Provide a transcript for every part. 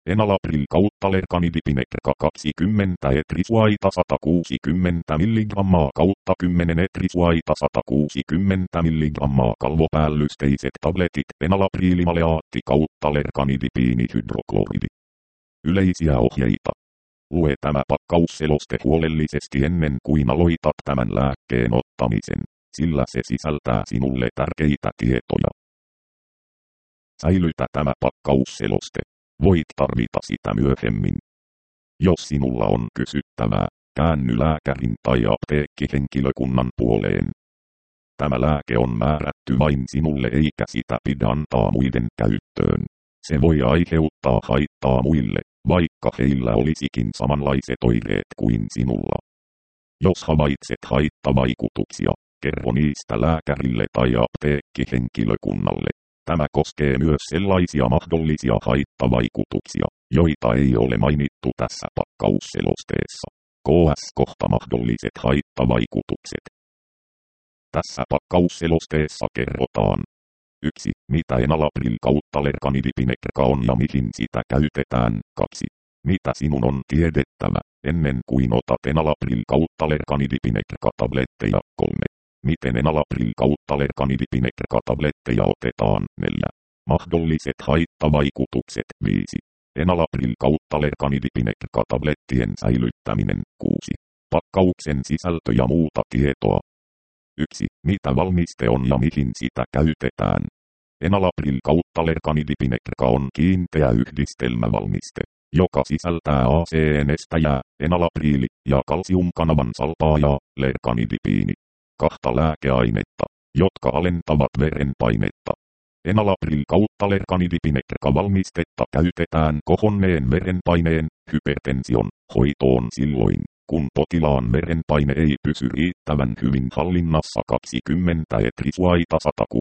Enalapril kautta lerkanidipinekka 20 etrisuaita 160 mg kautta 10 etrisuaita 160 mg kalvopällysteiset tabletit enalapriilimaleaatti kautta lerkanidipiinihydrokloridi. Yleisiä ohjeita. Lue tämä pakkausseloste huolellisesti ennen kuin aloitat tämän lääkkeen ottamisen, sillä se sisältää sinulle tärkeitä tietoja. Säilytä tämä pakkausseloste. Voit tarvita sitä myöhemmin. Jos sinulla on kysyttävää, käänny lääkärin tai apteekkihenkilökunnan puoleen. Tämä lääke on määrätty vain sinulle eikä sitä pidä antaa muiden käyttöön. Se voi aiheuttaa haittaa muille, vaikka heillä olisikin samanlaiset oireet kuin sinulla. Jos havaitset haittavaikutuksia, kerro niistä lääkärille tai apteekkihenkilökunnalle. Tämä koskee myös sellaisia mahdollisia haittavaikutuksia, joita ei ole mainittu tässä pakkausselosteessa. KS-kohta mahdolliset haittavaikutukset. Tässä pakkausselosteessa kerrotaan 1. Mitä enalapril kautta lerkanidipinekka on ja mihin sitä käytetään. 2. Mitä sinun on tiedettävä, ennen kuin otat enalapril kautta lerkanidipinekka tabletteja. 3. Miten enalapril kautta lerkanidipinekka tabletteja otetaan. 4. Mahdolliset haittavaikutukset. 5. Enalapril kautta lerkanidipinekka tablettien säilyttäminen. 6. Pakkauksen sisältö ja muuta tietoa. 1. Mitä valmiste on ja mihin sitä käytetään. Enalapril kautta lerkanidipinekka on kiinteä yhdistelmävalmiste, joka sisältää ACN-estäjää, enalapriili ja kalsiumkanavan salpaajaa, lerkanidipiini. 2 lääkeainetta, jotka alentavat verenpainetta. Enalapril kautta lerkanidipinekka valmistetta käytetään kohonneen verenpaineen, hypertension, hoitoon silloin, kun potilaan verenpaine ei pysy riittävän hyvin hallinnassa. 20 etrisuaita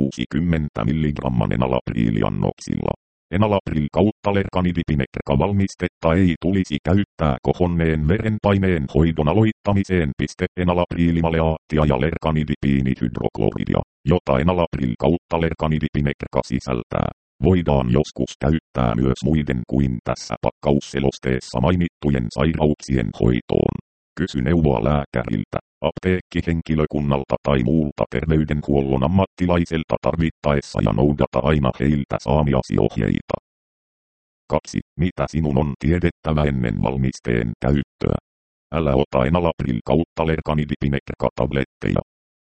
160 mg enalapriiliannoksilla. Enalapril kautta lerkanidipinekka valmistetta ei tulisi käyttää kohonneen verenpaineen hoidon aloittamiseen. Enalapriilimaleaattia ja lerkanidipiinihydrokloridia, jota enalapril kautta lerkanidipinekka sisältää, voidaan joskus käyttää myös muiden kuin tässä pakkausselosteessa mainittujen sairauksien hoitoon. Kysy neuvoa lääkäriltä, apteekkihenkilökunnalta tai muulta terveydenhuollon ammattilaiselta tarvittaessa ja noudata aina heiltä saamiasi ohjeita. 2. Mitä sinun on tiedettävä ennen valmisteen käyttöä? Älä ota enalapril kautta lerkanidipinekka tabletteja.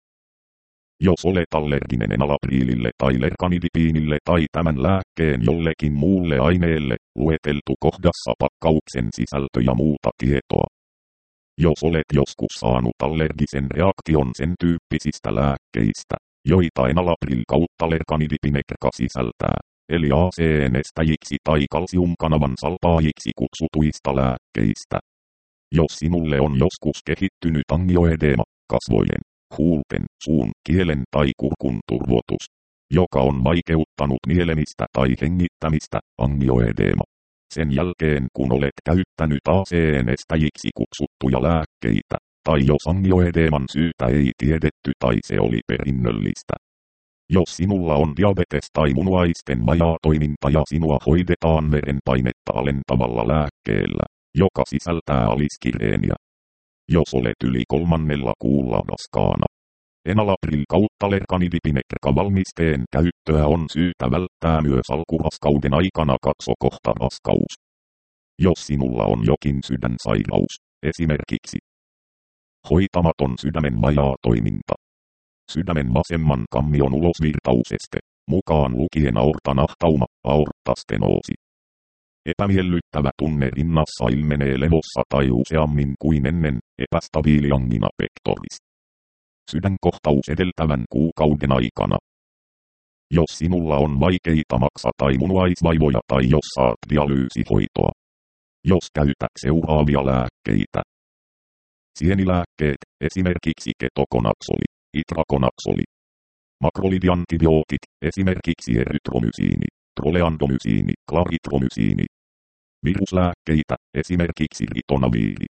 Jos olet allerginen enalapriilille tai lerkanidipiinille tai tämän lääkkeen jollekin muulle aineelle, lueteltu kohdassa pakkauksen sisältö ja muuta tietoa. Jos olet joskus saanut allergisen reaktion sen tyyppisistä lääkkeistä, joita enalapril kautta lerkanidipinekka sisältää, eli ACN-estäjiksi tai kalsiumkanavan salpaajiksi kutsutuista lääkkeistä. Jos sinulle on joskus kehittynyt angioedeema, kasvojen, huulten, suun, kielen tai kurkun turvotus, joka on vaikeuttanut nielemistä tai hengittämistä, angioedeema. Sen jälkeen kun olet käyttänyt ACN-estäjiksi kutsuttuja lääkkeitä, tai jos angioedeeman syytä ei tiedetty tai se oli perinnöllistä. Jos sinulla on diabetes tai munuaisten vajaatoiminta ja sinua hoidetaan verenpainetta alentavalla lääkkeellä, joka sisältää aliskireeniä. Jos olet yli 3. kuulla raskaana. Enalapril kautta lerkanidipinekka valmisteen käyttöä on syytä välttää myös alkuraskauden aikana. Katso kohta raskaus. Jos sinulla on jokin sydänsairaus, esimerkiksi hoitamaton sydämen vajaatoiminta, sydämen vasemman kammion ulosvirtauseste, mukaan lukien aortanahtauma, aortastenoosi. Epämiellyttävä tunne rinnassa ilmenee levossa tai useammin kuin ennen, epästabiili angina pectoris. Sydänkohtaus edeltävän kuukauden aikana. Jos sinulla on vaikeita maksa- tai munuaisvaivoja tai jos saat dialyysihoitoa. Jos käytät seuraavia lääkkeitä. Sienilääkkeet, esimerkiksi ketokonaksoli, itrakonaksoli. Makrolidiantibiootit, esimerkiksi erytromysiini, troleandomysiini, klaritromysiini. Viruslääkkeitä, esimerkiksi ritonaviiri.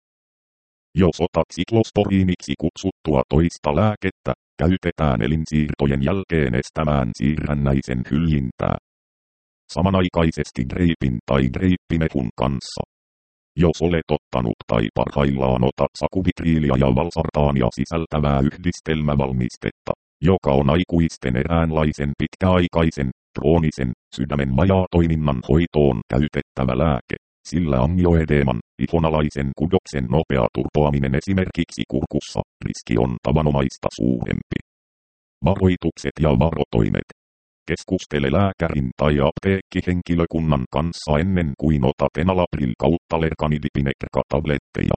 Jos otat siklosporiiniksi kutsuttua toista lääkettä, käytetään elinsiirtojen jälkeen estämään siirrännäisen hyljintää. samanaikaisesti greipin tai greippimehun kanssa. Jos olet ottanut tai parhaillaan otat sakuvitriilia ja valsartaania sisältävää yhdistelmävalmistetta, joka on aikuisten eräänlaisen pitkäaikaisen, kroonisen, sydämen vajaatoiminnan hoitoon käytettävä lääke, sillä angioedeeman, ihonalaisen kudoksen nopea turpoaminen esimerkiksi kurkussa, riski on tavanomaista suurempi. Varoitukset ja varotoimet. Keskustele lääkärin tai apteekkihenkilökunnan kanssa ennen kuin otat enalapril kautta lerkanidipinekka-tabletteja.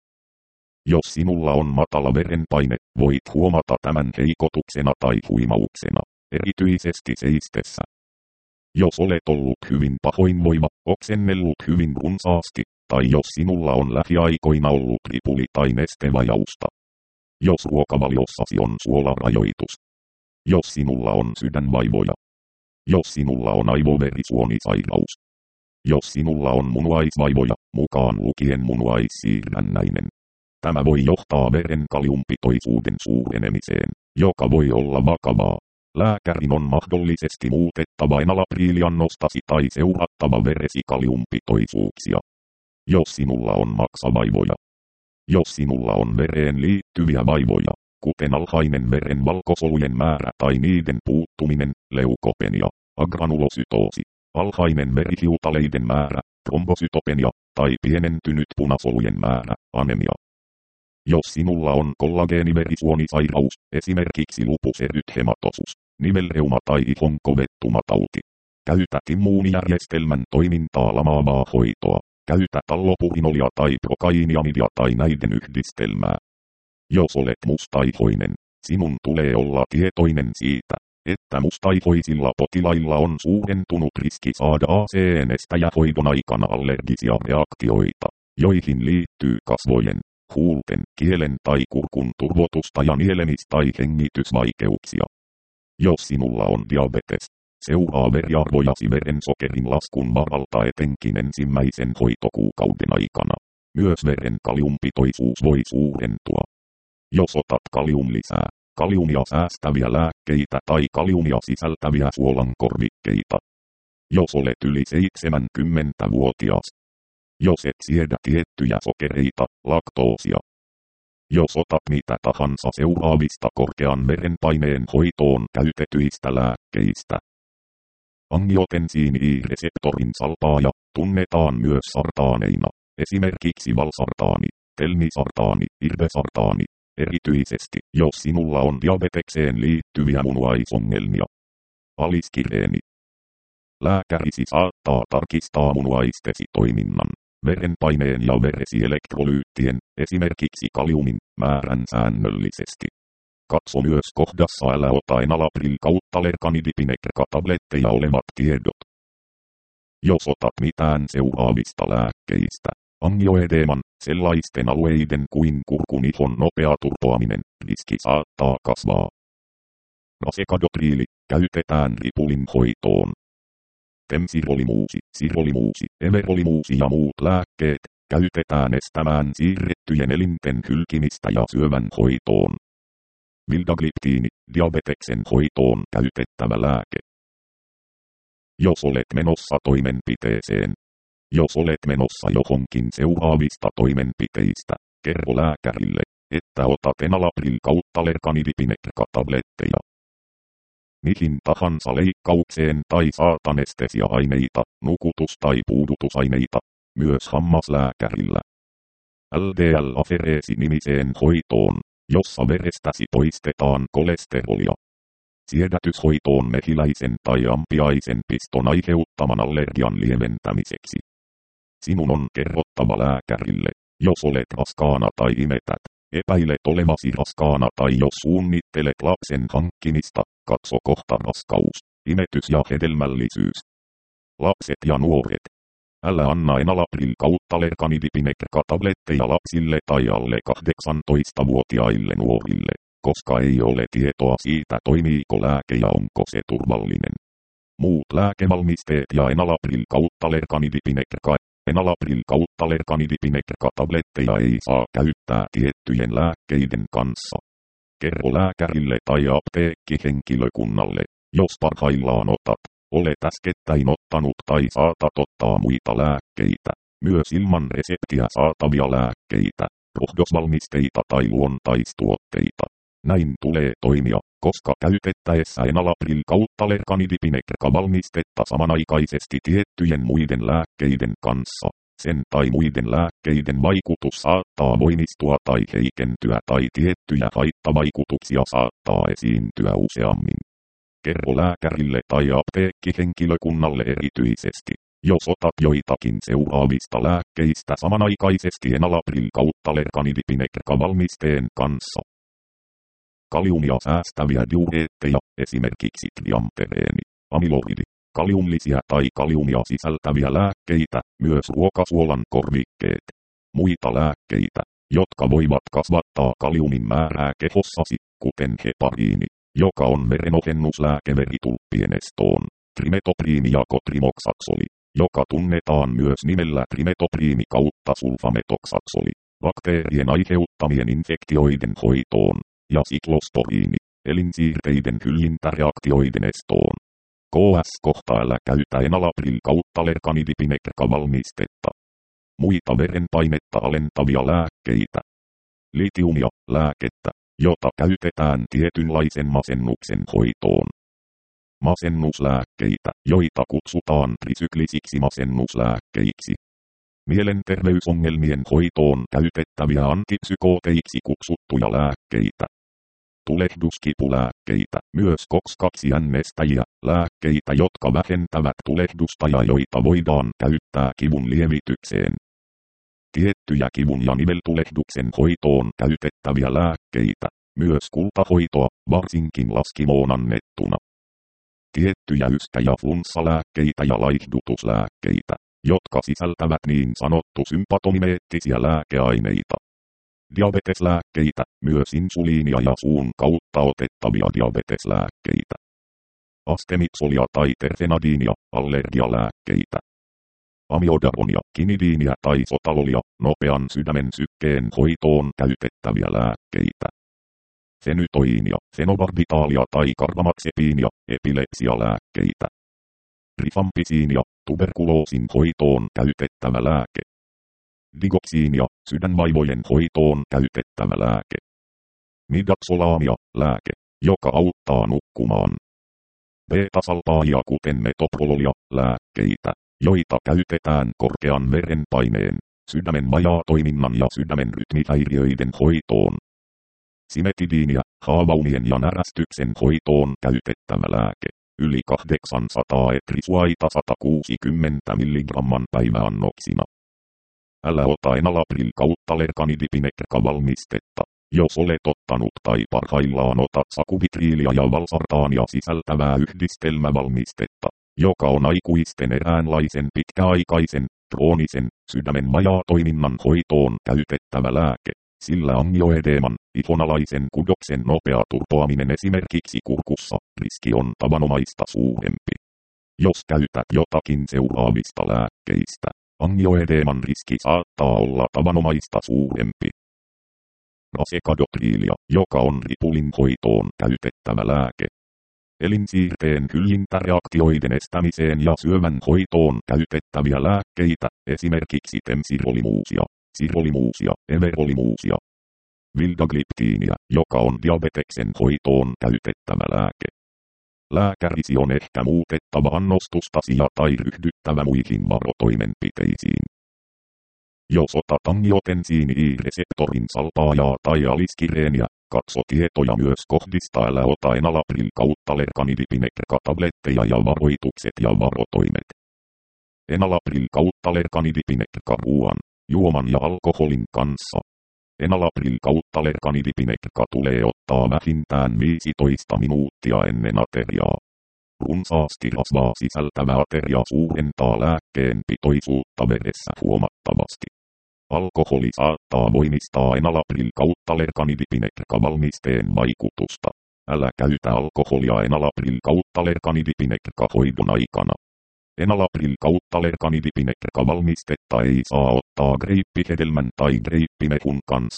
Jos sinulla on matala verenpaine, voit huomata tämän heikotuksena tai huimauksena, erityisesti seistessä. Jos olet ollut hyvin pahoinvoiva, oksennellut hyvin runsaasti, tai jos sinulla on lähiaikoina ollut ripuli- tai nestevajausta. Jos ruokavaliossasi on suolarajoitus. Jos sinulla on sydänvaivoja. Jos sinulla on aivoverisuonisairaus. Jos sinulla on munuaisvaivoja, mukaan lukien munuaissiirrännäinen. Tämä voi johtaa veren kaliumpitoisuuden suurenemiseen, joka voi olla vakavaa. Lääkärin on mahdollisesti muutettava enalapriiliannostasi tai seurattava veresi kaliumpitoisuuksia. Jos sinulla on maksavaivoja. Jos sinulla on vereen liittyviä vaivoja, kuten alhainen veren valkosolujen määrä tai niiden puuttuminen, leukopenia, agranulosytoosi, alhainen verihiutaleiden määrä, trombosytopenia, tai pienentynyt punasolujen määrä, anemia. Jos sinulla on kollageeniverisuonisairaus, esimerkiksi lupus erythematosus, nivelreuma tai ihon kovettumatauti, käytä immuunijärjestelmän toimintaa lamaavaa hoitoa, käytä tallopurinolia tai prokaiiniamidia tai näiden yhdistelmää. Jos olet mustaihoinen, sinun tulee olla tietoinen siitä, että mustaihoisilla potilailla on suurentunut riski saada ACN:stä ja hoidon aikana allergisia reaktioita, joihin liittyy kasvojen, huulten, kielen tai kurkun turvotusta ja nielemis- tai hengitysvaikeuksia. Jos sinulla on diabetes, seuraa veriarvojasi verensokerin laskun varalta etenkin ensimmäisen hoitokuukauden aikana. Myös veren kaliumpitoisuus voi suurentua. Jos otat kaliumlisää, kaliumia säästäviä lääkkeitä tai kaliumia sisältäviä suolankorvikkeita. Jos olet yli 70-vuotias. Jos et siedä tiettyjä sokereita, laktoosia. Jos otat mitä tahansa seuraavista korkean verenpaineen hoitoon käytetyistä lääkkeistä. Angiotensiini I-reseptorin salpaaja tunnetaan myös sartaaneina, esimerkiksi valsartaani, telmisartaani, irbesartaani, erityisesti jos sinulla on diabetekseen liittyviä munuaisongelmia. Aliskireeni. Lääkärisi saattaa tarkistaa munuaistesi toiminnan, verenpaineen ja veresielektrolyyttien, esimerkiksi kaliumin, määrän säännöllisesti. Katso myös kohdassa älä ota enalapril kautta lerkanidipinekka-tabletteja olevat tiedot. Jos otat mitään seuraavista lääkkeistä, angioedeeman, sellaisten alueiden kuin kurkun ihon nopea turpoaminen, riski saattaa kasvaa. Rasekadotriili, käytetään ripulin hoitoon. Temsirolimuusi, everolimuusi ja muut lääkkeet, käytetään estämään siirrettyjen elinten hylkimistä ja syövän hoitoon. Vildagliptiini, diabeteksen hoitoon käytettävä lääke. Jos olet menossa toimenpiteeseen. Jos olet menossa johonkin seuraavista toimenpiteistä, kerro lääkärille, että otat enalapril kautta lerkanidipinekka-tabletteja. Mihin tahansa leikkaukseen tai saat anestesia-aineita, nukutus- tai puudutusaineita, myös hammaslääkärillä. LDL-afereesi-nimiseen hoitoon, jossa verestäsi poistetaan kolesterolia. Siedätyshoitoon mehiläisen tai ampiaisen piston aiheuttaman allergian lieventämiseksi. Sinun on kerrottava lääkärille, jos olet raskaana tai imetät, epäilet olevasi raskaana tai jos suunnittelet lapsen hankkimista, katso kohta raskaus, imetys ja hedelmällisyys. Lapset ja nuoret. Älä anna enalapril kautta lerkanidipinekka-tabletteja lapsille tai alle 18-vuotiaille nuorille, koska ei ole tietoa siitä toimiiko lääke ja onko se turvallinen. Muut lääkevalmisteet ja enalapril kautta lerkanidipinekka-tabletteja ei saa käyttää tiettyjen lääkkeiden kanssa. Kerro lääkärille tai apteekkihenkilökunnalle, jos parhaillaan otat olet äskettäin ottanut tai saatat ottaa muita lääkkeitä, myös ilman reseptiä saatavia lääkkeitä, rohdosvalmisteita tai luontaistuotteita. Näin tulee toimia, koska käytettäessä enalapril kautta lerkanidipinekka valmistetta samanaikaisesti tiettyjen muiden lääkkeiden kanssa, sen tai muiden lääkkeiden vaikutus saattaa voimistua tai heikentyä tai tiettyjä haittavaikutuksia saattaa esiintyä useammin. Kerro lääkärille tai apteekkihenkilökunnalle erityisesti, jos otat joitakin seuraavista lääkkeistä samanaikaisesti enalapril kautta lerkanidipinekka valmisteen kanssa. Kaliumia säästäviä diureetteja, esimerkiksi triamtereeni, amyloidi, kaliumlisia tai kaliumia sisältäviä lääkkeitä, myös ruokasuolan korvikkeet. Muita lääkkeitä, jotka voivat kasvattaa kaliumin määrää kehossasi, kuten hepariini, joka on verenohennuslääke veritulppien estoon, trimetopriimi ja kotrimoxaksoli, joka tunnetaan myös nimellä trimetopriimi kautta sulfametoksaksoli, bakteerien aiheuttamien infektioiden hoitoon, ja siklosporiini, elinsiirteiden hyljintäreaktioiden estoon. KS-kohta älä käytä enalapril kautta lerkanidipinekka valmistetta. Muita verenpainetta alentavia lääkkeitä. Litiumia, lääkettä, jota käytetään tietynlaisen masennuksen hoitoon. Masennuslääkkeitä, joita kutsutaan trisyklisiksi masennuslääkkeiksi. Mielenterveysongelmien hoitoon käytettäviä antipsykooteiksi kutsuttuja lääkkeitä. Tulehduskipulääkkeitä, myös COX-2-jännestäjiä, lääkkeitä, jotka vähentävät tulehdusta ja joita voidaan käyttää kivun lievitykseen. Tiettyjä kivun ja niveltulehduksen hoitoon käytettäviä lääkkeitä, myös kultahoitoa, varsinkin laskimoon annettuna. Tiettyjä yskä- ja flunssalääkkeitä ja laihdutuslääkkeitä, jotka sisältävät niin sanottu sympatomimeettisiä lääkeaineita. Diabeteslääkkeitä, myös insuliinia ja suun kautta otettavia diabeteslääkkeitä. Astemiksolia tai terfenadiinia, allergialääkkeitä. Amiodaronia, kinidiinia tai sotalolia, nopean sydämen sykkeen hoitoon käytettäviä lääkkeitä. Fenytoiinia, fenobarbitaalia tai karbamaxepiinia, epilepsialääkkeitä. Rifampisiinia, tuberkuloosin hoitoon käytettävä lääke. Digoksiinia, sydänvaivojen hoitoon käytettävä lääke. Midaxolaamia, lääke, joka auttaa nukkumaan. Beta-salpaajia kuten metoprololia, lääkkeitä, joita käytetään korkean verenpaineen, sydämen vajaatoiminnan ja sydämen rytmihäiriöiden hoitoon. Simetidiinia, haavaumien ja närästyksen hoitoon käytettävä lääke, yli 800 etrisuaita 160 mg päiväannoksina. Älä ota enalapril kautta lerkanidipinekka valmistetta, jos olet ottanut tai parhaillaan otat sakuvitriilia ja valsartaania sisältävää yhdistelmävalmistetta, joka on aikuisten eräänlaisen pitkäaikaisen, kroonisen, sydämen vajaatoiminnan hoitoon käytettävä lääke, sillä angioedeeman, ihonalaisen kudoksen nopea turpoaminen esimerkiksi kurkussa, riski on tavanomaista suurempi. Jos käytät jotakin seuraavista lääkkeistä, angioedeeman riski saattaa olla tavanomaista suurempi. Rasekadotriilia, joka on ripulin hoitoon käytettävä lääke. Elinsiirteen hyljintäreaktioiden estämiseen ja syövän hoitoon käytettäviä lääkkeitä, esimerkiksi temsirolimuusia, everolimuusia. Vildagliptiinia, joka on diabeteksen hoitoon käytettävä lääke. Lääkärisi on ehkä muutettava annostustasi tai ryhdyttävä muihin varotoimenpiteisiin. Jos otat angiotensiini-reseptorin salpaajaa tai aliskireeniä, katso tietoja myös kohdista älä ota enalapril kautta lerkanidipinekka tabletteja ja varoitukset ja varotoimet. Enalapril kautta lerkanidipinekka ruoan, juoman ja alkoholin kanssa. Enalapril kautta lerkanidipinekka tulee ottaa vähintään 15 minuuttia ennen ateriaa. Runsaasti rasvaa sisältävä ateria suurentaa lääkkeen pitoisuutta veressä huomattavasti. Alkoholi saattaa voimistaa enalapril kautta lerkanidipinekka valmisteen vaikutusta. Älä käytä alkoholia enalapril kautta lerkanidipinekka hoidon aikana. Enalapril kautta lerkanidipinekka valmistetta ei saa ottaa greippihedelmän tai greippimehun kanssa,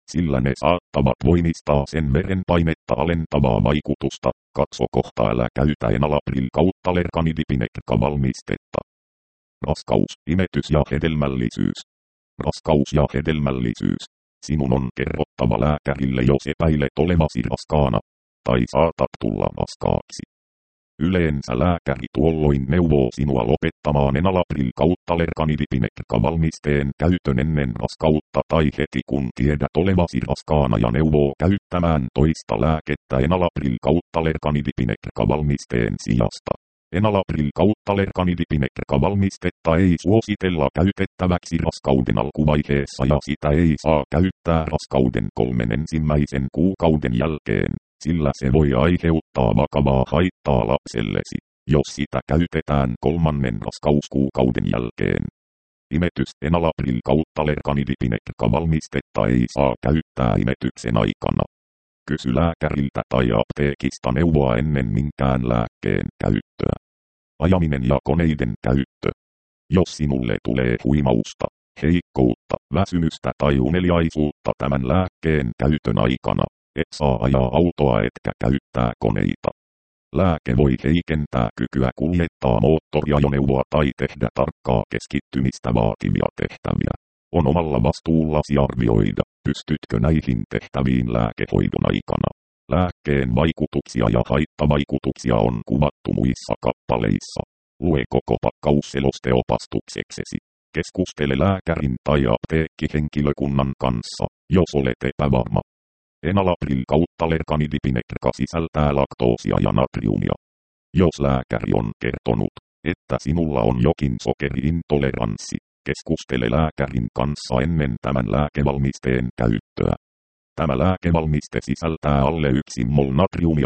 sillä ne saattavat voimistaa sen verenpainetta alentavaa vaikutusta. Katso kohta, älä käytä enalapril kautta lerkanidipinekka-valmistetta. Raskaus, imetys ja hedelmällisyys. Raskaus ja hedelmällisyys. Sinun on kerrottava lääkärille, jos epäilet olevasi raskaana, tai saatat tulla raskaaksi. Yleensä lääkäri tuolloin neuvoo sinua lopettamaan enalapril kautta lerkanidipinekka-valmisteen käytön ennen raskautta tai heti kun tiedät olevasi raskaana ja neuvoo käyttämään toista lääkettä enalapril kautta lerkanidipinekka-valmisteen sijasta. Enalapril kautta lerkanidipinekka-valmistetta ei suositella käytettäväksi raskauden alkuvaiheessa ja sitä ei saa käyttää raskauden 3 ensimmäisen kuukauden jälkeen, sillä se voi aiheuttaa vakavaa haittaa lapsellesi, jos sitä käytetään 3. raskauskuukauden jälkeen. Imetys enalapril kautta lerkanidipinekka-valmistetta ei saa käyttää imetyksen aikana. Kysy lääkäriltä tai apteekista neuvoa ennen minkään lääkkeen käyttöä. Ajaminen ja koneiden käyttö. Jos sinulle tulee huimausta, heikkoutta, väsymystä tai uneliaisuutta tämän lääkkeen käytön aikana, et saa ajaa autoa etkä käyttää koneita. Lääke voi heikentää kykyä kuljettaa moottoriajoneuvoa tai tehdä tarkkaa keskittymistä vaativia tehtäviä. On omalla vastuullasi arvioida, pystytkö näihin tehtäviin lääkehoidon aikana. Lääkkeen vaikutuksia ja haittavaikutuksia on kuvattu muissa kappaleissa. Lue koko pakkausseloste opastukseksesi. Keskustele lääkärin tai apteekkihenkilökunnan kanssa, jos olet epävarma. Enalapril kautta lerkanidipinekka sisältää laktoosia ja natriumia. Jos lääkäri on kertonut, että sinulla on jokin sokeriintoleranssi, keskustele lääkärin kanssa ennen tämän lääkevalmisteen käyttöä. Tämä lääkevalmiste sisältää alle 1 mol natriumia,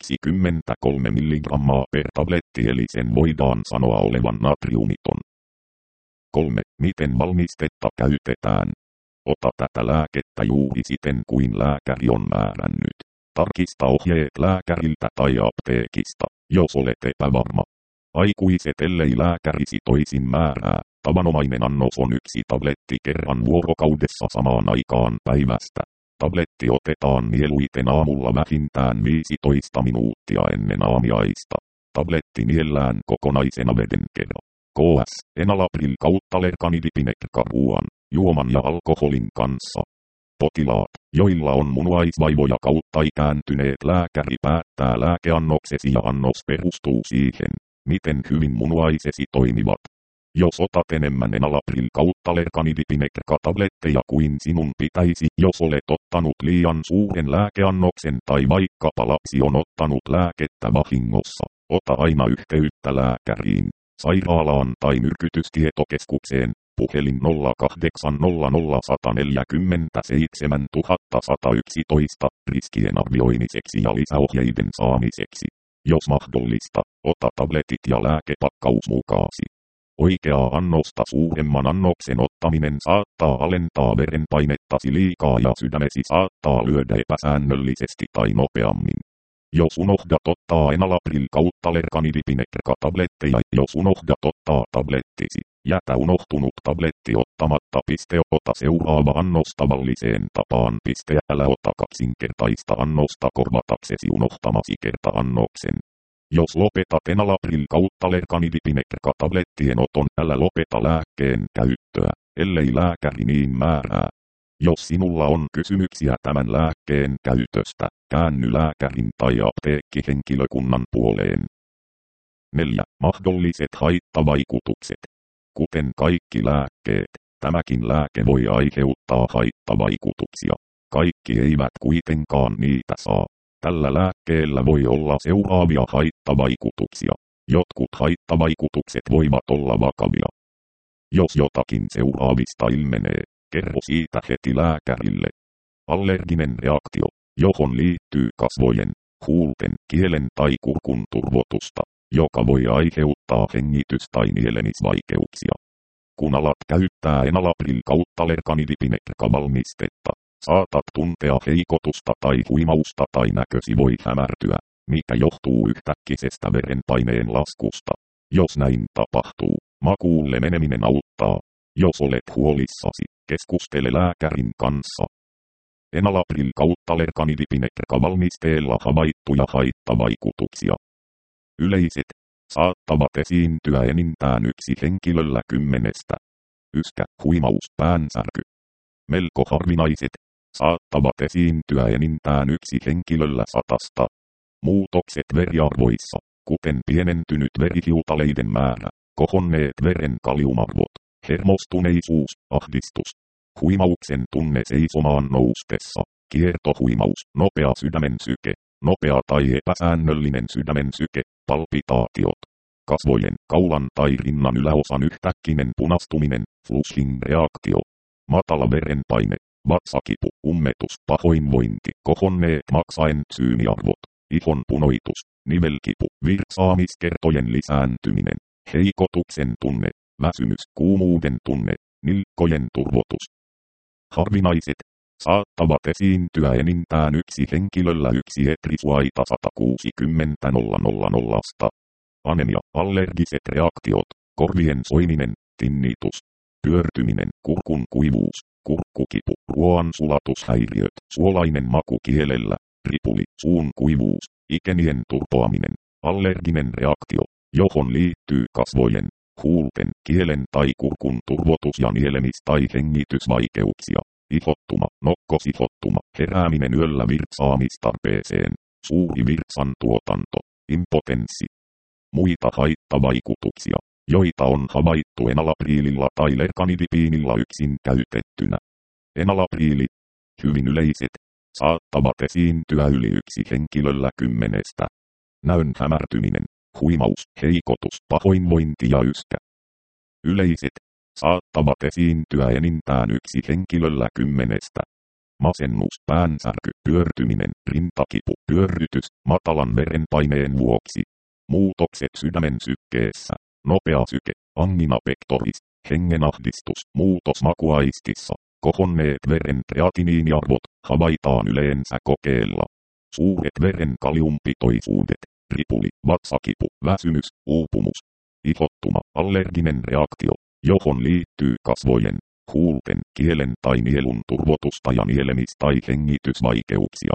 23 mg per tabletti, eli sen voidaan sanoa olevan natriumiton. 3. Miten valmistetta käytetään? Ota tätä lääkettä juuri siten kuin lääkäri on määrännyt. Tarkista ohjeet lääkäriltä tai apteekista, jos olet epävarma. Aikuiset, ellei lääkärisi toisin määrää, tavanomainen annos on 1 tabletti kerran vuorokaudessa samaan aikaan päivästä. Tabletti otetaan mieluiten aamulla vähintään 15 minuuttia ennen aamiaista. Tabletti niellään kokonaisena veden kerran. KS, enalapril kautta lerkanidipinekka ruoan, juoman ja alkoholin kanssa. Potilaat, joilla on munuaisvaivoja kautta ikääntyneet, lääkäri päättää lääkeannoksesi ja annos perustuu siihen, miten hyvin munuaisesi toimivat. Jos otat enemmän enalapril kautta lerkanidipinekka-tabletteja kuin sinun pitäisi, jos olet ottanut liian suuren lääkeannoksen tai vaikkapa lapsi on ottanut lääkettä vahingossa, ota aina yhteyttä lääkäriin, sairaalaan tai myrkytystietokeskukseen, puhelin 0800 147 111 riskien arvioimiseksi ja lisäohjeiden saamiseksi. Jos mahdollista, ota tabletit ja lääkepakkaus mukaasi. Oikeaa annosta suuremman annoksen ottaminen saattaa alentaa verenpainettasi liikaa ja sydämesi saattaa lyödä epäsäännöllisesti tai nopeammin. Jos unohdat ottaa enalapril kautta lerkanidipinekka-tabletteja, jos unohdat ottaa tablettisi, jätä unohtunut tabletti ottamatta. Ota seuraava annos tavalliseen tapaan. Älä ota kaksinkertaista annosta korvataksesi unohtamasi kerta-annoksen. Jos lopetat enalapril kautta lerkanidipinekka-tablettien oton, älä lopeta lääkkeen käyttöä, ellei lääkäri niin määrää. Jos sinulla on kysymyksiä tämän lääkkeen käytöstä, käänny lääkärin tai apteekkihenkilökunnan puoleen. 4. Mahdolliset haittavaikutukset. Kuten kaikki lääkkeet, tämäkin lääke voi aiheuttaa haittavaikutuksia. Kaikki eivät kuitenkaan niitä saa. Tällä lääkkeellä voi olla seuraavia haittavaikutuksia. Jotkut haittavaikutukset voivat olla vakavia. Jos jotakin seuraavista ilmenee, kerro siitä heti lääkärille. Allerginen reaktio, johon liittyy kasvojen, huulten, kielen tai kurkun turvotusta, joka voi aiheuttaa hengitys- tai nielemisvaikeuksia. Kun alat käyttää enalapril kautta lerkanidipinekka-valmistetta, saatat tuntea heikotusta tai huimausta tai näkösi voi hämärtyä, mikä johtuu yhtäkkisestä verenpaineen laskusta. Jos näin tapahtuu, makuulle meneminen auttaa. Jos olet huolissasi, keskustele lääkärin kanssa. Enalapril kautta lerkanidipinekka-valmisteella havaittuja haittavaikutuksia. Yleiset. Saattavat esiintyä enintään yksi henkilöllä 10. Yskä, huimaus, päänsärky. Melko harvinaiset. Saattavat esiintyä enintään yksi henkilöllä 100. Muutokset veriarvoissa, kuten pienentynyt verihiutaleiden määrä, kohonneet veren kaliumarvot, hermostuneisuus, ahdistus. Huimauksen tunne seisomaan noustessa, kiertohuimaus, nopea sydämen syke, nopea tai epäsäännöllinen sydämen syke, palpitaatiot. Kasvojen, kaulan tai rinnan yläosan yhtäkkinen punastuminen, flushing-reaktio. Matala verenpaine, vatsakipu, ummetus, pahoinvointi, kohonneet maksaentsyymiarvot, ihon punoitus, nivelkipu, virtsaamiskertojen lisääntyminen, heikotuksen tunne, väsymys, kuumuuden tunne, nilkkojen turvotus. Harvinaiset. Saattavat esiintyä enintään yksi henkilöllä 1 etrisuaita 160 000. Anemia, allergiset reaktiot, korvien soiminen, tinnitus, pyörtyminen, kurkun kuivuus, kurkkukipu, ruoansulatushäiriöt, suolainen maku kielellä, ripuli, suun kuivuus, ikenien turpoaminen, allerginen reaktio, johon liittyy kasvojen, huulten, kielen tai kurkun turvotus ja nielemis- tai hengitysvaikeuksia. Ihottuma, nokkosihottuma, herääminen yöllä virtsaamistarpeeseen, suuri virtsan tuotanto, impotenssi. Muita haittavaikutuksia, joita on havaittu enalapriililla tai lerkanidipiinilla yksin käytettynä. Enalapriili, hyvin yleiset, saattavat esiintyä yli yksi henkilöllä 10. Näön hämärtyminen, huimaus, heikotus, pahoinvointi ja yskä. Yleiset. Saattavat esiintyä enintään yksi henkilöllä 10. Masennus, päänsärky, pyörtyminen, rintakipu, pyörrytys, matalan verenpaineen vuoksi. Muutokset sydämen sykkeessä, nopea syke, angina pectoris, hengenahdistus, muutos makuaistissa, kohonneet veren kreatiniiniarvot, havaitaan yleensä kokeella. Suuret veren kaliumpitoisuudet, ripuli, vatsakipu, väsymys, uupumus. Ihottuma, allerginen reaktio, johon liittyy kasvojen, huulten, kielen tai nielun turvotusta ja nielemis- tai hengitysvaikeuksia.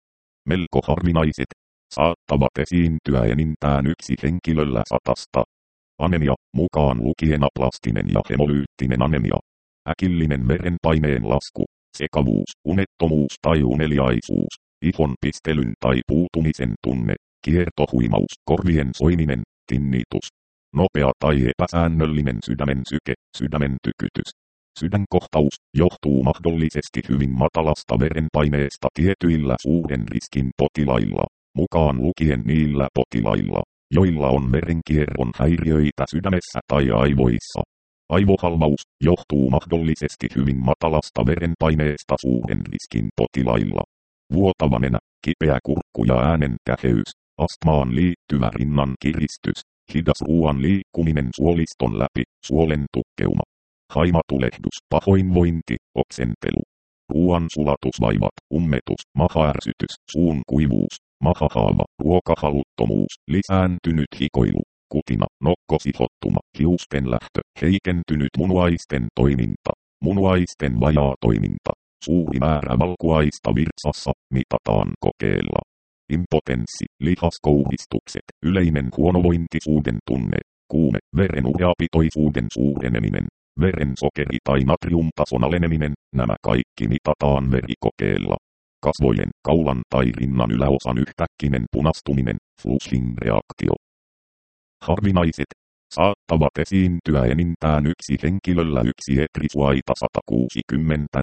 Melko harvinaiset, saattavat esiintyä enintään yksi henkilöllä 100. Anemia, mukaan lukien aplastinen ja hemolyyttinen anemia. Äkillinen verenpaineen lasku, sekavuus, unettomuus tai uneliaisuus, ihon pistelyn tai puutumisen tunne, kiertohuimaus, korvien soiminen, tinnitus. Nopea tai epäsäännöllinen sydämen syke, sydämen tykytys. Sydänkohtaus johtuu mahdollisesti hyvin matalasta verenpaineesta tietyillä suuren riskin potilailla, mukaan lukien niillä potilailla, joilla on verenkierron häiriöitä sydämessä tai aivoissa. Aivohalvaus johtuu mahdollisesti hyvin matalasta verenpaineesta suuren riskin potilailla. Vuotava nenä, kipeä kurkku ja äänen käheys, astmaan liittyvä rinnan kiristys. Hidas ruoan liikkuminen suoliston läpi, suolen tukkeuma. Haimatulehdus, pahoinvointi, oksentelu. Ruoan sulatusvaivat, ummetus, mahaärsytys, suun kuivuus, mahahaava, ruokahaluttomuus, lisääntynyt hikoilu, kutina, nokkosihottuma, hiusten lähtö, heikentynyt munuaisten toiminta, munuaisten vajaa toiminta. Suuri määrä valkuaista virtsassa, mitataan kokeella. Impotenssi, lihaskouhistukset, yleinen huonovointisuuden tunne, kuume, veren ureapitoisuuden suureneminen, veren sokeri- tai natriumtason aleneminen, nämä kaikki mitataan verikokeella. Kasvojen, kaulan tai rinnan yläosan yhtäkkinen punastuminen, flushing-reaktio. Harvinaiset, saattavat esiintyä enintään yksi henkilöllä 1 etrisuaita 160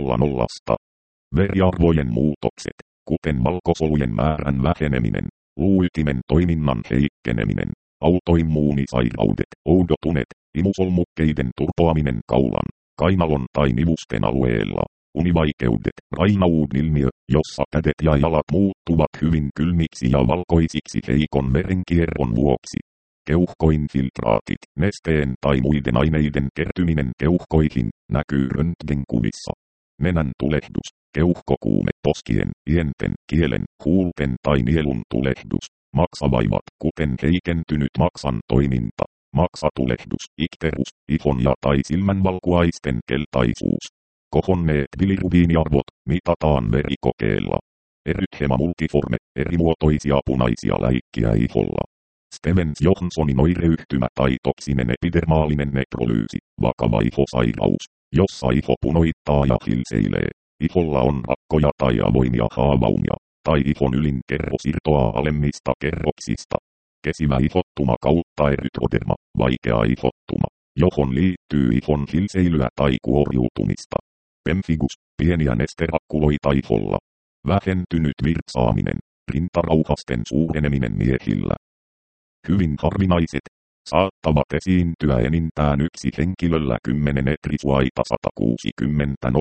000. Veriarvojen muutokset, kuten valkosolujen määrän väheneminen, luuytimen toiminnan heikkeneminen, autoimmuunisairaudet, oudotunet, imusolmukkeiden turpoaminen kaulan, kainalon tai nivusten alueella, univaikeudet, Raynaud-ilmiö, jossa kädet ja jalat muuttuvat hyvin kylmiksi ja valkoisiksi heikon verenkierron vuoksi. Keuhkoinfiltraatit, nesteen tai muiden aineiden kertyminen keuhkoihin, näkyy röntgenkuvissa. Nenän tulehdus, keuhkokuume, poskien, ienten, kielen, huulten tai nielun tulehdus. Maksavaivat, kuten heikentynyt maksan toiminta, maksatulehdus, ikterus, ihon ja tai silmänvalkuaisten keltaisuus. Kohonneet bilirubiiniarvot mitataan verikokeella. Erythema multiforme, erimuotoisia punaisia läikkiä iholla. Stevens-Johnsonin oireyhtymä tai toksinen epidermaalinen nekrolyysi, vakava ihosairaus, jossa iho punoittaa ja hilseilee. Iholla on rakkoja tai avoimia haavaumia, tai ihon ylin kerros irtoaa alemmista kerroksista. Kesivä ihottuma kautta erytroderma, vaikea ihottuma, johon liittyy ihon hilseilyä tai kuoriutumista. Pemphigus, pieniä nesterakkuloita iholla. Vähentynyt virtsaaminen, rintarauhasten suureneminen miehillä. Hyvin harvinaiset, saattavat esiintyä enintään yksi henkilöllä 10 etrisuaita 160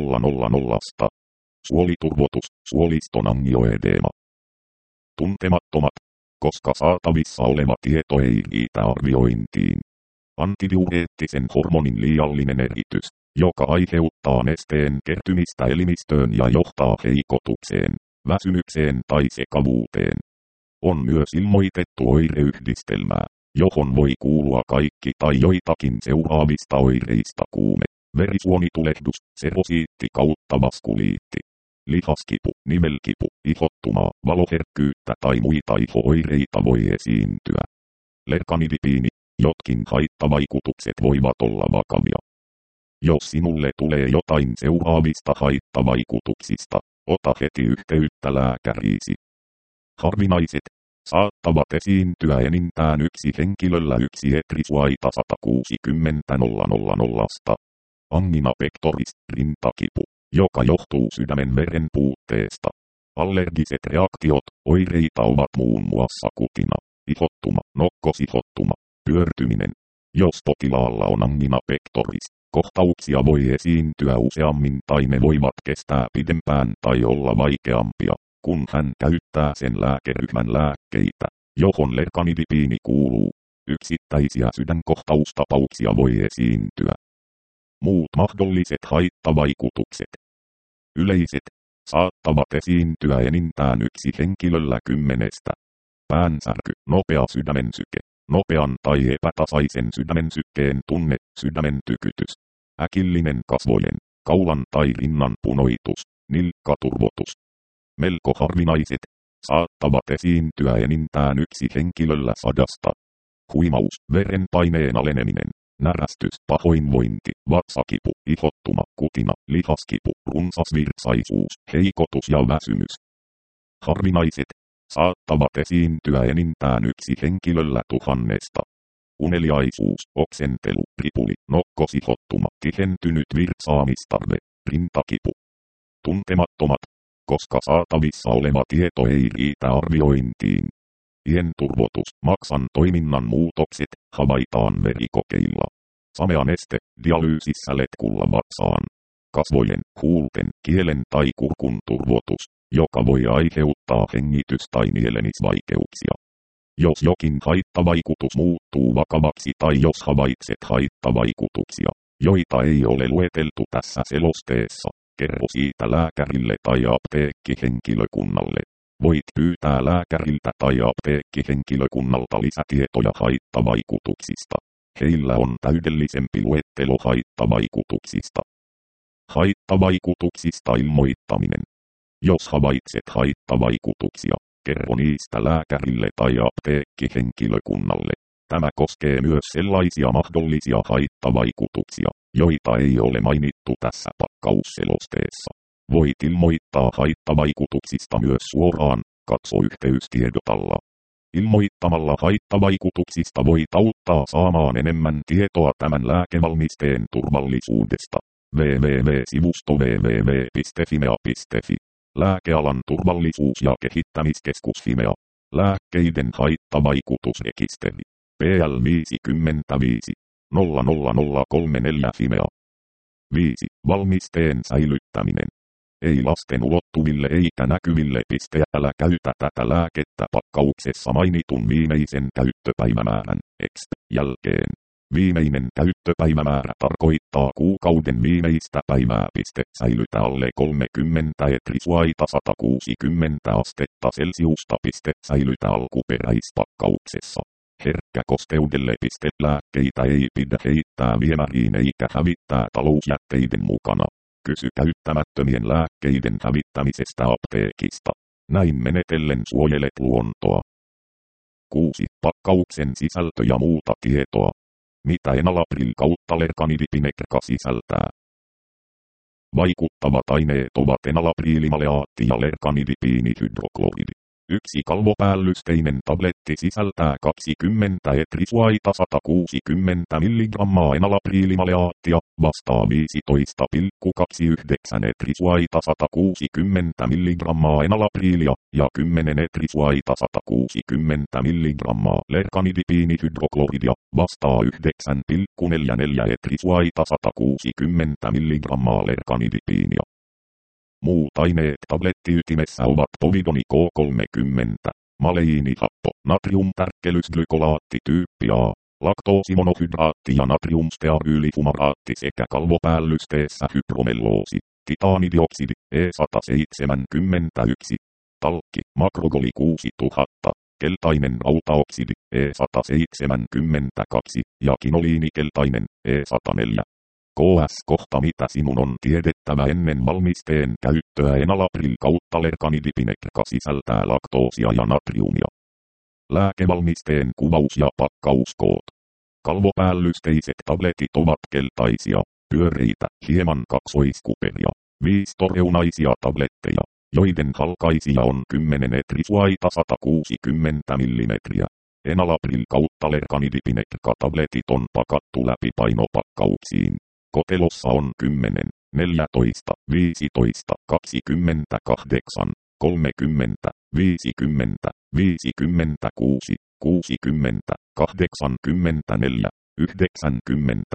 000. Suoliturvotus, suoliston angioedeema. Tuntemattomat, koska saatavissa oleva tieto ei riitä arviointiin. Antidiureettisen hormonin liiallinen eritys, joka aiheuttaa nesteen kertymistä elimistöön ja johtaa heikotukseen, väsymykseen tai sekavuuteen. On myös ilmoitettu oireyhdistelmää, johon voi kuulua kaikki tai joitakin seuraavista oireista: kuume, verisuonitulehdus, serosiitti kautta vaskuliitti, lihaskipu, nivelkipu, ihottumaa, valoherkkyyttä tai muita iho-oireita voi esiintyä. Lerkanidipiini, jotkin haittavaikutukset voivat olla vakavia. Jos sinulle tulee jotain seuraavista haittavaikutuksista, ota heti yhteyttä lääkäriisi. Harvinaiset, saattavat esiintyä enintään yksi henkilöllä 1 etrisuaita 160 000. Angina pectoris, rintakipu, joka johtuu sydämen veren puutteesta. Allergiset reaktiot, oireita ovat muun muassa kutina, ihottuma, nokkosihottuma, pyörtyminen. Jos potilaalla on angina pectoris, kohtauksia voi esiintyä useammin tai ne voivat kestää pidempään tai olla vaikeampia, kun hän käyttää sen lääkeryhmän lääkkeitä, johon lerkanidipiini kuuluu. Yksittäisiä sydänkohtaustapauksia voi esiintyä. Muut mahdolliset haittavaikutukset. Yleiset, saattavat esiintyä enintään yksi henkilöllä 10. Päänsärky, nopea sydämensyke, nopean tai epätasaisen sydämensykkeen tunne, sydämen tykytys. Äkillinen kasvojen, kaulan tai rinnan punoitus, nilkkaturvotus. Melko harvinaiset, saattavat esiintyä enintään yksi henkilöllä 100. Huimaus, verenpaineen aleneminen, närästys, pahoinvointi, vatsakipu, ihottuma, kutina, lihaskipu, runsasvirtsaisuus, heikotus ja väsymys. Harvinaiset, saattavat esiintyä enintään yksi henkilöllä 1000. Uneliaisuus, oksentelu, ripuli, nokkosihottuma, tihentynyt virtsaamistarve, rintakipu. Tuntemattomat, koska saatavissa oleva tieto ei riitä arviointiin. Ienturvotus, maksan toiminnan muutokset, havaitaan verikokeilla. Samea neste, dialyysissä letkulla vatsaan. Kasvojen, huulten, kielen tai kurkun turvotus, joka voi aiheuttaa hengitys- tai nielemisvaikeuksia. Jos jokin haittavaikutus muuttuu vakavaksi tai jos havaitset haittavaikutuksia, joita ei ole lueteltu tässä selosteessa, kerro siitä lääkärille tai apteekkihenkilökunnalle. Voit pyytää lääkäriltä tai apteekkihenkilökunnalta lisätietoja haittavaikutuksista. Heillä on täydellisempi luettelo haittavaikutuksista. Haittavaikutuksista ilmoittaminen. Jos havaitset haittavaikutuksia, kerro niistä lääkärille tai apteekkihenkilökunnalle. Tämä koskee myös sellaisia mahdollisia haittavaikutuksia, joita ei ole mainittu tässä pakkausselosteessa. Voit ilmoittaa haittavaikutuksista myös suoraan, katso yhteystiedotalla. Ilmoittamalla haittavaikutuksista voit auttaa saamaan enemmän tietoa tämän lääkevalmisteen turvallisuudesta. www.sivusto www.fimea.fi. Lääkealan turvallisuus- ja kehittämiskeskus Fimea. Lääkkeiden haittavaikutusrekisteri. PL 55 00034 Fimea. 5. Valmisteen säilyttäminen. Ei lasten ulottuville eikä näkyville. Älä käytä tätä lääkettä pakkauksessa mainitun viimeisen käyttöpäivämäärän jälkeen. Viimeinen käyttöpäivämäärä tarkoittaa kuukauden viimeistä päivää. Säilytä alle 30 etrisuaita 160 astetta Celsiusta. Säilytä alkuperäispakkauksessa. Herkkä kosteudelle. Lääkkeitä ei pidä heittää viemäriin eikä hävittää talousjätteiden mukana. kysy käyttämättömien lääkkeiden hävittämisestä apteekista. Näin menetellen suojelet luontoa. 6. Pakkauksen sisältö ja muuta tietoa. Mitä enalapril kautta lerkanidipinekka sisältää? Vaikuttavat aineet ovat enalapriilimaleaatti ja lerkanidipiinihydrokloridi. Yksi kalvopäällysteinen tabletti sisältää 20 etrisuaita 160 mg enalapriilimaleaattia, vastaa 15,29 etrisuaita 160 mg enalapriilia, ja 10 etrisuaita 160 mg lerkanidipiinihydrokloridia, vastaa 9,44 etrisuaita 160 mg lerkanidipiinia. Muut aineet tablettiytimessä ovat povidoni K30, maleiinihappo, natriumtärkkelysglykolaatti tyyppi A, laktoosimonohydraatti ja natriumstearyyliFumaraatti sekä kalvopäällysteessä hypromelloosi, titaanidioksidi, E171, talkki, makrogoli 6000, keltainen rautaoksidi, E172 ja kinoliinikeltainen, E104. KS. Mitä sinun on tiedettävä ennen valmisteen käyttöä? Enalapril kautta lerkanidipinekka sisältää laktoosia ja natriumia. Lääkevalmisteen kuvaus ja pakkauskoot. Kalvopäällysteiset tabletit ovat keltaisia, pyöreitä, hieman kaksoiskuperia, 5-toreunaisia tabletteja, joiden halkaisija on 10 etrisuaita 160 mm. Enalapril kautta lerkanidipinekka tabletit on pakattu läpipainopakkauksiin. Kotelossa on 10, 14, 15, 28, 30, 50, 56, 60, 84, 90,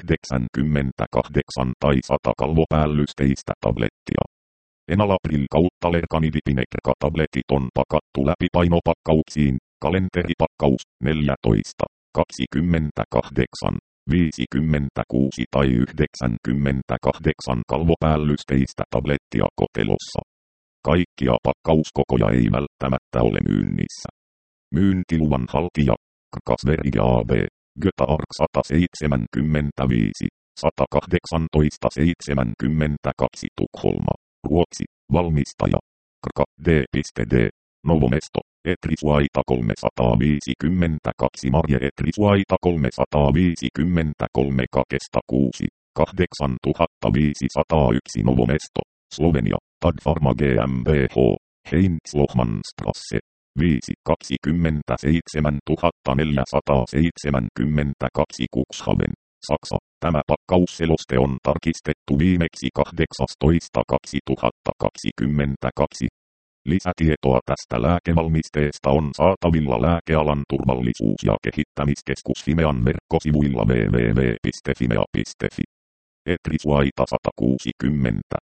98 tai 100 kalvopäällysteistä tablettia. Enalapril kautta lerkanidipinekka tabletit on pakattu läpipainopakkauksiin, kalenteripakkaus 14, 28, 56 tai 98 kalvopäällysteistä tablettia kotelossa. Kaikkia pakkauskokoja ei välttämättä ole myynnissä. Myyntiluvan haltija, Kasverige AB, Göta Ark 175, 118-72 Tukholma, Ruotsi, valmistaja, D.D. Novomesto, etrisuaita 352 Marje etrisuaita 353 Kakesta 6, 8501 Novomesto, Slovenia, Tadpharma GmbH, Heinz-Lohmannstrasse, 5 27 472 Cuxhaven, Saksa. Tämä pakkausseloste on tarkistettu viimeksi 18.2022. Lisätietoa tästä lääkevalmisteesta on saatavilla Lääkealan turvallisuus- ja kehittämiskeskus Fimean verkkosivuilla www.fimea.fi. Etrisuaita 160.